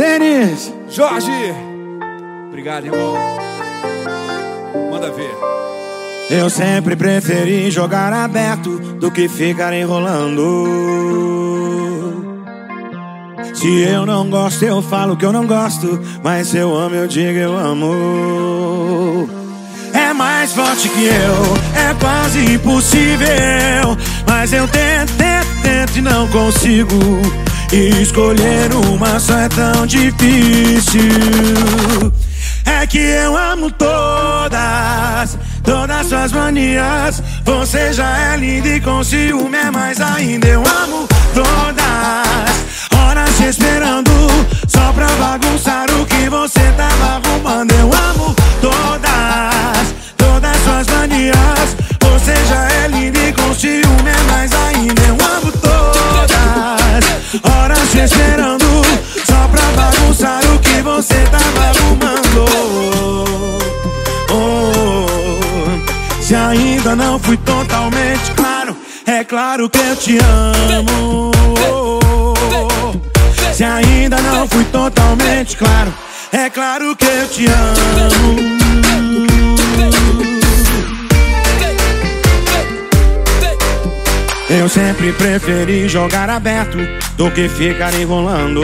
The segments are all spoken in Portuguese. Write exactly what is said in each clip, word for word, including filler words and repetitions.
Denis, Jorge, obrigado, irmão. Manda ver. Eu sempre preferi jogar aberto do que ficar enrolando. Se eu não gosto, eu falo que eu não gosto, mas se eu amo, eu digo eu amo. É mais forte que eu, é quase impossível, mas eu tento, tento, tento e não consigo. E escolher uma só é tão difícil. É que eu amo todas, todas suas manias. Você já é linda e com ciúme é mais ainda. Eu amo todas, horas te esperando só pra bagunçar o que você tava arrumando. Eu amo todas, todas suas manias. Você já é linda e com ciúme é mais ainda. Eu amo todas, horas te esperando só pra bagunçar o que você tava arrumando. Oh, se ainda não fui totalmente claro, é claro que eu te amo. Se ainda não fui totalmente claro, é claro que eu te amo. Eu sempre preferi jogar aberto do que ficar enrolando.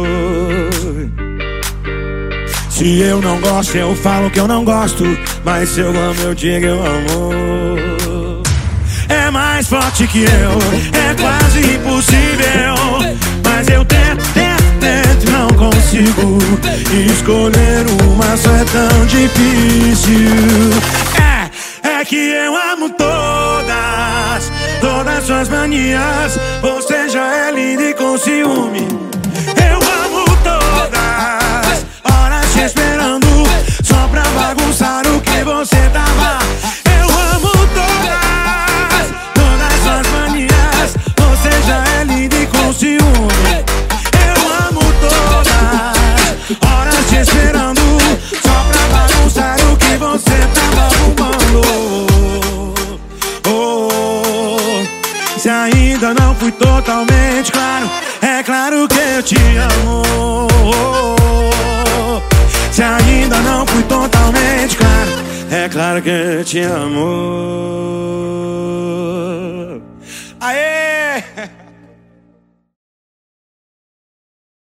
Se eu não gosto, eu falo que eu não gosto, mas se eu amo, eu digo eu amo. É mais forte que eu, é quase impossível, mas eu tento, tento, tento e não consigo. Escolher uma só é tão difícil. É, é que eu amo todas, todas suas manias. Você já é linda e com ciúme. Eu amo todas, horas te esperando só pra bagunçar o que você tava. Eu amo todas, todas suas manias. Você já é linda e com ciúme. Eu amo todas, horas te esperando só pra bagunçar o que você tava arrumando. Se ainda não fui totalmente claro, é claro que eu te amo. Se ainda não fui totalmente claro, é claro que eu te amo.